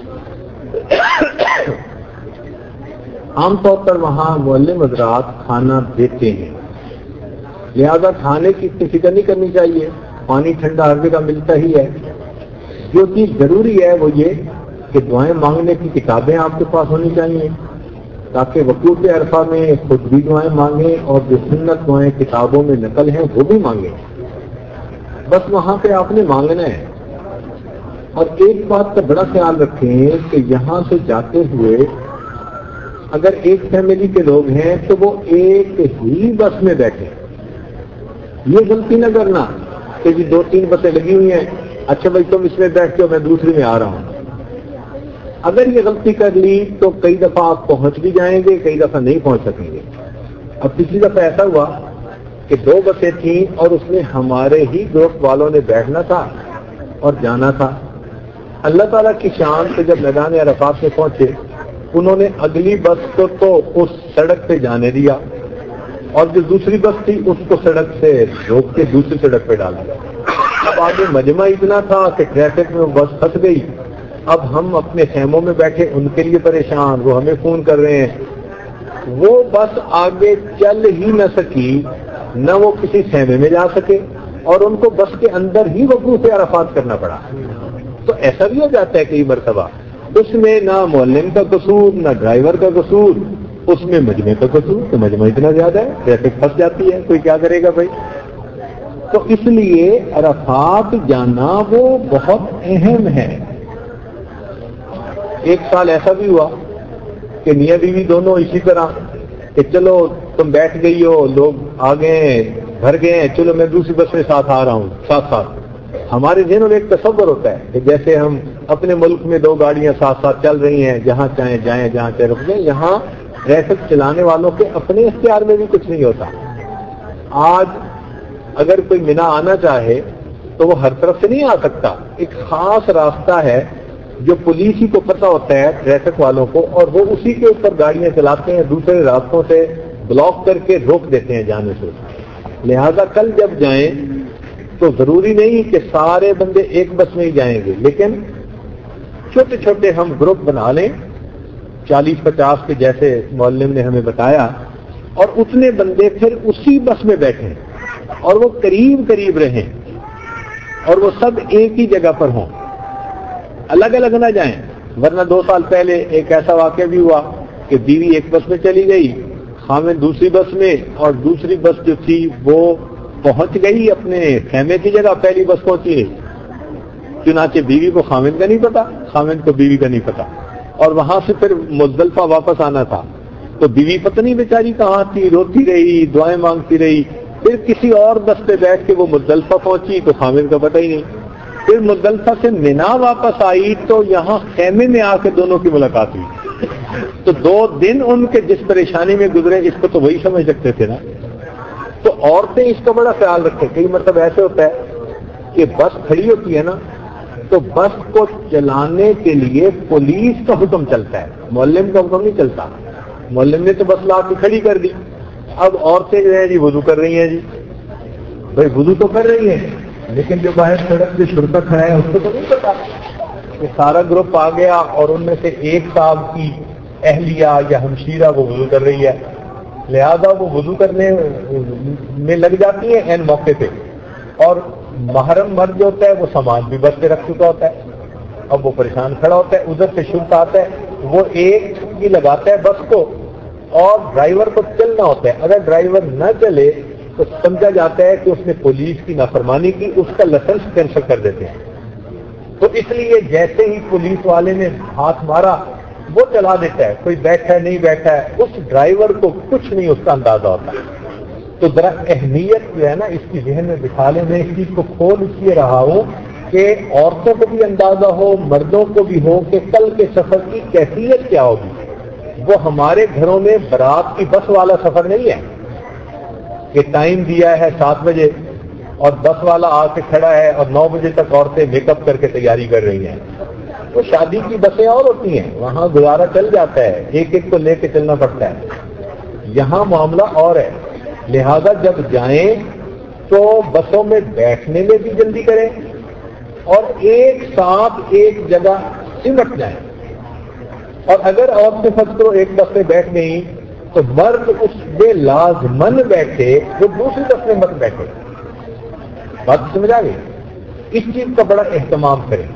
عام طور پر وہاں معلم حضرات کھانا دیتے ہیں، لہذا کھانے کی اتنی فکر نہیں کرنی چاہیے، پانی ٹھنڈا ہر جگہ ملتا ہی ہے۔ جو چیز ضروری ہے وہ یہ کہ دعائیں مانگنے کی کتابیں آپ کے پاس ہونی چاہیے، تاکہ وقوف عرفہ میں خود بھی دعائیں مانگیں اور جو سنت دعائیں کتابوں میں نقل ہیں وہ بھی مانگیں۔ بس وہاں پہ آپ نے مانگنا ہے۔ اور ایک بات کا بڑا خیال رکھیں کہ یہاں سے جاتے ہوئے اگر ایک فیملی کے لوگ ہیں تو وہ ایک ہی بس میں بیٹھے، یہ غلطی نہ کرنا کہ جی دو تین بسیں لگی ہوئی ہیں، اچھا بھائی تم اس میں بیٹھتے ہو میں دوسری میں آ رہا ہوں۔ اگر یہ غلطی کر لی تو کئی دفعہ آپ پہنچ بھی جائیں گے، کئی دفعہ نہیں پہنچ سکیں گے۔ اب پچھلی دفعہ ایسا ہوا کہ دو بسیں تھیں اور اس میں ہمارے ہی گروپ والوں نے بیٹھنا تھا اور جانا تھا۔ اللہ تعالیٰ کی شان سے جب میدان عرفات میں پہنچے، انہوں نے اگلی بس کو تو اس سڑک پہ جانے دیا اور جو دوسری بس تھی اس کو سڑک سے روک کے دوسری سڑک پہ ڈال دیا۔ اب آگے مجمع اتنا تھا کہ ٹریفک میں بس پھنس گئی۔ اب ہم اپنے خیموں میں بیٹھے ان کے لیے پریشان، وہ ہمیں فون کر رہے ہیں، وہ بس آگے چل ہی نہ سکی، نہ وہ کسی خیمے میں جا سکے اور ان کو بس کے اندر ہی وقوف سے عرفات کرنا پڑا. تو ایسا بھی ہو جاتا ہے کئی مرتبہ اس میں نہ معلم کا قصور نہ ڈرائیور کا قصور, اس میں مجمع کا قصور, تو مجمع اتنا زیادہ ہے ٹریفک پھنس جاتی ہے, کوئی کیا کرے گا بھائی. تو اس لیے عرفات جانا وہ بہت اہم ہے. ایک سال ایسا بھی ہوا کہ میاں بیوی دونوں اسی طرح کہ چلو تم بیٹھ گئی ہو, لوگ آ گئے بھر گئے ہیں, چلو میں دوسری بس میں ساتھ آ رہا ہوں ساتھ ساتھ. ہمارے ذہنوں میں ایک تصور ہوتا ہے کہ جیسے ہم اپنے ملک میں دو گاڑیاں ساتھ ساتھ چل رہی ہیں, جہاں چاہیں جائیں جہاں چاہیں رک جائیں. یہاں ٹریفک چلانے والوں کے اپنے اختیار میں بھی کچھ نہیں ہوتا. آج اگر کوئی مینا آنا چاہے تو وہ ہر طرف سے نہیں آ سکتا. ایک خاص راستہ ہے جو پولیس ہی کو پتہ ہوتا ہے ٹریفک والوں کو, اور وہ اسی کے اوپر گاڑیاں چلاتے ہیں, دوسرے راستوں سے بلاک کر کے روک دیتے ہیں جانے سے. لہذا کل جب جائیں تو ضروری نہیں کہ سارے بندے ایک بس میں ہی جائیں گے, لیکن چھوٹے چھوٹے ہم گروپ بنا لیں چالیس پچاس کے جیسے معلم نے ہمیں بتایا, اور اتنے بندے پھر اسی بس میں بیٹھیں اور وہ قریب قریب رہیں اور وہ سب ایک ہی جگہ پر ہوں, الگ الگ نہ جائیں. ورنہ دو سال پہلے ایک ایسا واقعہ بھی ہوا کہ بیوی ایک بس میں چلی گئی, خامد دوسری بس میں, اور دوسری بس جو تھی وہ پہنچ گئی اپنے خیمے کی جگہ, پہلی بس پہنچی نہیں. چنانچہ بیوی کو خامد کا نہیں پتا, خامد کو بیوی کا نہیں پتا, اور وہاں سے پھر مزدلفہ واپس آنا تھا. تو بیوی پتنی بیچاری کہاں تھی, روتی رہی, دعائیں مانگتی رہی. پھر کسی اور بس پہ بیٹھ کے وہ مزدلفہ پہنچی تو خامد کا پتہ ہی نہیں. پھر مزدلفہ سے مینا واپس آئی تو یہاں خیمے میں آ کے دونوں کی ملاقات ہوئی. تو دو دن ان کے جس پریشانی میں گزرے اس کو تو وہی سمجھ سکتے تھے نا. تو عورتیں اس کا بڑا خیال رکھیں. کئی مرتبہ ایسے ہوتا ہے کہ بس کھڑی ہوتی ہے نا, تو بس کو چلانے کے لیے پولیس کا حکم چلتا ہے, معلم کا حکم نہیں چلتا. معلم نے تو بس لا کے کھڑی کر دی. اب عورتیں جو ہے جی وضو کر رہی ہیں, جی بھائی وضو تو کر رہی ہیں, لیکن جو باہر سڑک پہ شرکا کھڑا ہے اس کو تو نہیں پتا کہ سارا گروپ آ گیا اور ان میں سے ایک صاحب کی اہلیہ یا ہمشیرہ وہ وضو کر رہی ہے, لہذا وہ وضو کرنے میں لگ جاتی ہے این موقع پہ. اور محرم مرد جو ہوتا ہے وہ سامان بھی بس پہ رکھ چکا ہوتا ہے, اب وہ پریشان کھڑا ہوتا ہے, ادھر سے شرکا آتا ہے, وہ ایک ہی لگاتا ہے بس کو, اور ڈرائیور کو چلنا ہوتا ہے. اگر ڈرائیور نہ چلے تو سمجھا جاتا ہے کہ اس نے پولیس کی نافرمانی کی, اس کا لائسنس کینسل کر دیتے ہیں. تو اس لیے جیسے ہی پولیس والے نے ہاتھ مارا وہ چلا دیتا ہے, کوئی بیٹھا ہے نہیں بیٹھا ہے, اس ڈرائیور کو کچھ نہیں اس کا اندازہ ہوتا. تو ذرا اہمیت جو ہے نا اس کی ذہن میں بٹھا لیں. میں اس چیز کو کھول اس لیے رہا ہوں کہ عورتوں کو بھی اندازہ ہو, مردوں کو بھی ہو کہ کل کے سفر کی کیفیت کیا ہوگی. وہ ہمارے گھروں میں برات کی بس والا سفر نہیں ہے کہ ٹائم دیا ہے سات بجے اور بس والا آ کے کھڑا ہے اور نو بجے تک عورتیں میک اپ کر کے تیاری کر رہی ہیں. وہ شادی کی بسیں اور ہوتی ہیں, وہاں گزارا چل جاتا ہے, ایک ایک کو لے کے چلنا پڑتا ہے. یہاں معاملہ اور ہے. لہذا جب جائیں تو بسوں میں بیٹھنے میں بھی جلدی کریں اور ایک ساتھ ایک جگہ سمٹ جائیں. اور اگر عورتیں فرض کرو ایک بس میں بیٹھ گئی تو مرد اس میں لازمن بیٹھے, وہ دوسری بس میں مت بیٹھے. بات سمجھا گئی؟ اس چیز کا بڑا اہتمام کریں.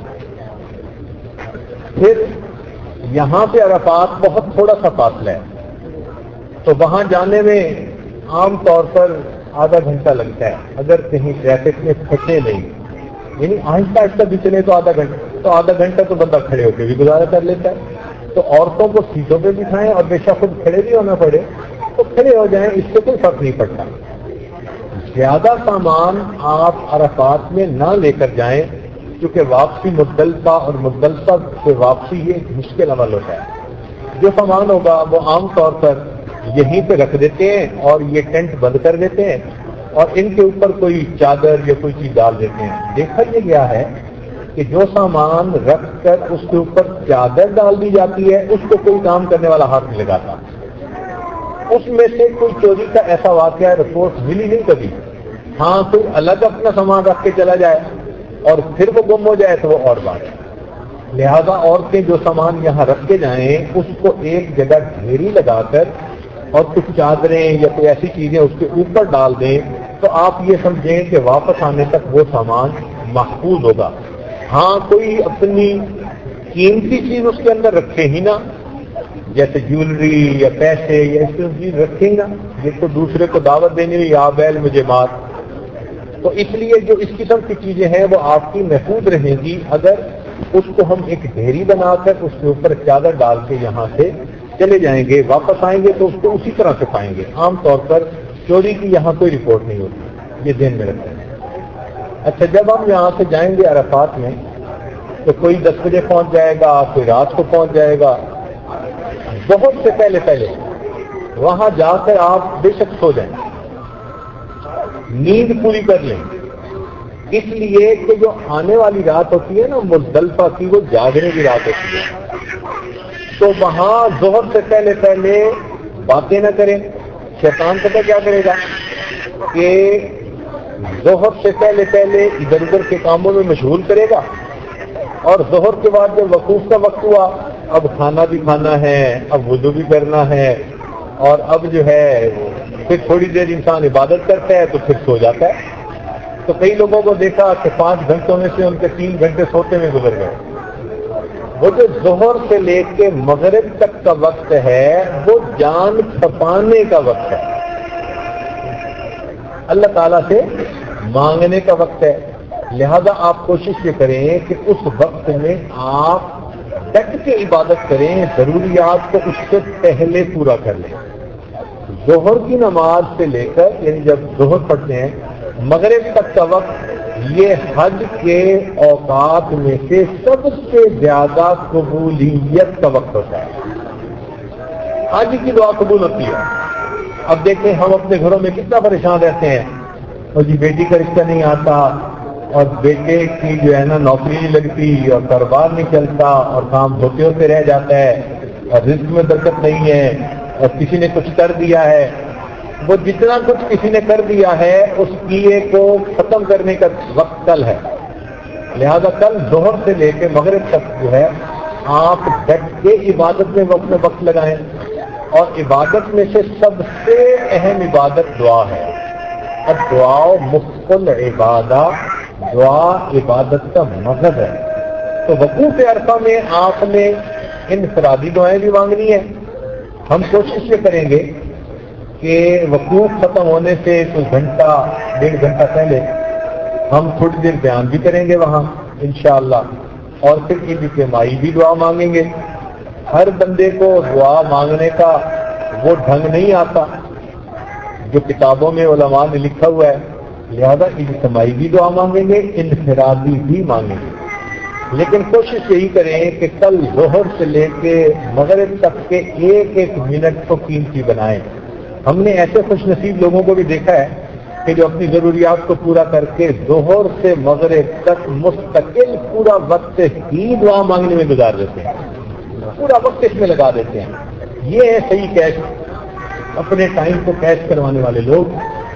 پھر یہاں سے عرفات بہت تھوڑا سا فاصلہ ہے, تو وہاں جانے میں عام طور پر آدھا گھنٹہ لگتا ہے اگر کہیں ٹریفک میں پھنسے نہیں, یعنی آہستہ آہستہ بھی چلے تو آدھا گھنٹہ, تو آدھا گھنٹہ تو بندہ کھڑے ہو کے بھی گزارا کر لیتا ہے. تو عورتوں کو سیٹوں پہ بٹھائیں اور بے شک خود کھڑے بھی ہونا پڑے تو کھڑے ہو جائیں, اس سے کوئی فرق نہیں پڑتا. زیادہ سامان آپ عرفات میں نہ لے کر جائیں کیونکہ واپسی مزدلفہ اور مزدلفہ سے واپسی یہ ایک مشکل عمل ہوتا ہے. جو سامان ہوگا وہ عام طور پر یہیں پہ رکھ دیتے ہیں اور یہ ٹینٹ بند کر دیتے ہیں اور ان کے اوپر کوئی چادر یا کوئی چیز ڈال دیتے ہیں. دیکھا یہ گیا ہے کہ جو سامان رکھ کر اس کے اوپر چادر ڈال دی جاتی ہے اس کو کوئی کام کرنے والا ہاتھ نہیں لگاتا. اس میں سے کوئی چوری کا ایسا واقعہ رپورٹ ملی نہیں کبھی. ہاں کوئی الگ اپنا سامان رکھ کے چلا جائے اور پھر وہ گم ہو جائے تو وہ اور بات ہے. لہذا عورتیں جو سامان یہاں رکھ کے جائیں اس کو ایک جگہ ڈھیری لگا کر اور کچھ چادریں یا کوئی ایسی چیزیں اس کے اوپر ڈال دیں تو آپ یہ سمجھیں کہ واپس آنے تک وہ سامان محفوظ ہوگا. ہاں کوئی اپنی قیمتی چیز اس کے اندر رکھے ہی نا, جیسے جیولری یا پیسے یا اس طرح چیز رکھیں نا, جس کو دوسرے کو دعوت دینے میں یا بیل مجھے مار. تو اس لیے جو اس قسم کی چیزیں ہیں وہ آپ کی محفوظ رہیں گی اگر اس کو ہم ایک ڈھیری بنا کر اس کے اوپر چادر ڈال کے یہاں سے چلے جائیں گے, واپس آئیں گے تو اس کو اسی طرح سے پائیں گے. عام طور پر چوری کی یہاں کوئی رپورٹ نہیں ہوتی, یہ ذہن میں رکھیں. اچھا, جب ہم یہاں سے جائیں گے عرفات میں تو کوئی دس بجے پہنچ جائے گا, کوئی رات کو پہنچ جائے گا. بہت سے پہلے پہلے وہاں جا کر آپ بے شک سو جائیں, نیند پوری کر لیں, اس لیے کہ جو آنے والی رات ہوتی ہے نا مزدلفہ کی, وہ جاگنے کی رات ہوتی ہے. تو وہاں ظہر سے پہلے پہلے باتیں نہ کریں. شیطان پتہ کیا کرے گا کہ ظہر سے پہلے پہلے ادھر ادھر کے کاموں میں مشغول کرے گا, اور ظہر کے بعد جب وقوف کا وقت ہوا اب کھانا بھی کھانا ہے, اب وضو بھی کرنا ہے, اور اب جو ہے پھر تھوڑی دیر انسان عبادت کرتا ہے تو پھر سو جاتا ہے. تو کئی لوگوں کو دیکھا کہ پانچ گھنٹوں میں سے ان کے تین گھنٹے سوتے میں گزر گئے. وہ جو ظہر سے لے کے مغرب تک کا وقت ہے وہ جان کھپانے کا وقت ہے, اللہ تعالیٰ سے مانگنے کا وقت ہے. لہذا آپ کوشش یہ کریں کہ اس وقت میں آپ ڈٹ کے عبادت کریں, ضروریات کو اس سے پہلے پورا کر لیں. ظہر کی نماز سے لے کر, یعنی جب ظہر پڑھتے ہیں, مغرب تک کا وقت یہ حج کے اوقات میں سے سب سے زیادہ قبولیت کا وقت ہوتا ہے. حج کی دعا قبول ہوتی ہے. اب دیکھیں ہم اپنے گھروں میں کتنا پریشان رہتے ہیں, اور جی بیٹی کا رشتہ نہیں آتا, اور بیٹے کی جو ہے نا نوکری نہیں لگتی, اور کاروبار نہیں چلتا, اور کام ہوتے ہوتے رہ جاتا ہے, اور رزق میں برکت نہیں ہے, اور کسی نے کچھ کر دیا ہے. وہ جتنا کچھ کسی نے کر دیا ہے اس کیے کو ختم کرنے کا وقت کل ہے. لہذا کل ظہر سے لے کے مغرب تک جو ہے آپ ڈٹ کے عبادت میں اپنا وقت لگائیں. اور عبادت میں سے سب سے اہم عبادت دعا ہے. اب دعا مفضل عبادہ, دعا عبادت کا مقصد ہے. تو وقوف عرفہ میں آپ نے انفرادی دعائیں بھی مانگنی ہیں. ہم کوشش یہ کریں گے کہ وقوف ختم ہونے سے کچھ گھنٹہ ڈیڑھ گھنٹہ پہلے ہم تھوڑی دیر بیان بھی کریں گے وہاں انشاءاللہ, اور پھر اجتماعی بھی دعا مانگیں گے. ہر بندے کو دعا مانگنے کا وہ ڈھنگ نہیں آتا جو کتابوں میں علماء نے لکھا ہوا ہے, لہذا اجتماعی بھی دعا مانگیں گے, انفرادی بھی مانگیں گے. لیکن کوشش یہی کریں کہ کل ظہر سے لے کے مغرب تک کے ایک ایک منٹ کو قیمتی بنائیں. ہم نے ایسے خوش نصیب لوگوں کو بھی دیکھا ہے کہ جو اپنی ضروریات کو پورا کر کے ظہر سے مغرب تک مستقل پورا وقت ہی دعا مانگنے میں گزار دیتے ہیں, پورا وقت اس میں لگا دیتے ہیں. یہ ہے صحیح کیش, اپنے ٹائم کو کیش کروانے والے لوگ.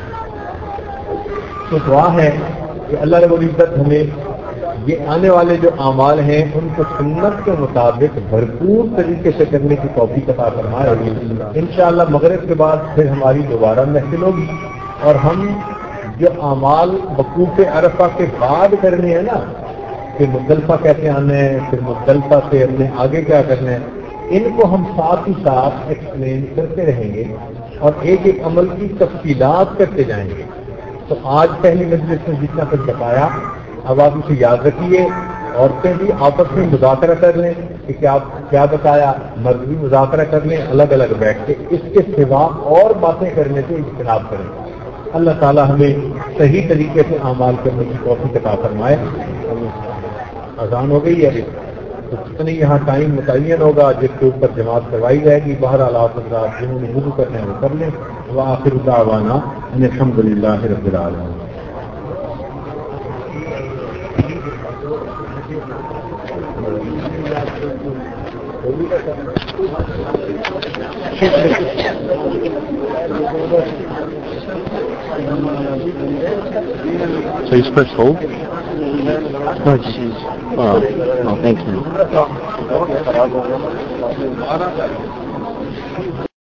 تو دعا ہے کہ اللہ رب العزت ہمیں یہ آنے والے جو اعمال ہیں ان کو سنت کے مطابق بھرپور طریقے سے کرنے کی توفیق عطا فرمائے. انشاءاللہ مغرب کے بعد پھر ہماری دوبارہ محفل ہوگی, اور ہم جو اعمال وقوف عرفہ کے بعد کرنے ہیں نا, پھر مزدلفہ کیسے آنا ہے, پھر مزدلفہ سے ہم نے آگے کیا کرنا ہے, ان کو ہم ساتھ ہی ساتھ ایکسپلین کرتے رہیں گے اور ایک ایک عمل کی تفصیلات کرتے جائیں گے. تو آج پہلی مجلس میں جتنا کچھ بتایا اب آپ اسے یاد رکھیے. عورتیں بھی آپس میں مذاکرہ کر لیں کہ کیا کیا بتایا, مرد بھی مذاکرہ کر لیں الگ الگ بیٹھ کے, اس کے سوا اور باتیں کرنے سے اجتناب کریں. اللہ تعالیٰ ہمیں صحیح طریقے سے اعمال کرنے کی توفیق عطا فرمائے. اذان ہو گئی ہے تو کتنی یہاں ٹائم متعین ہوگا جس کے اوپر جماعت کروائی جائے گی. بہرحال آپ حضرات جنہوں نے وضو کرنا ہے وہ کر لیں. وآخر دعوانا ان الحمد للہ رب العالمین. So you press hold? No, just, oh, oh, thank you.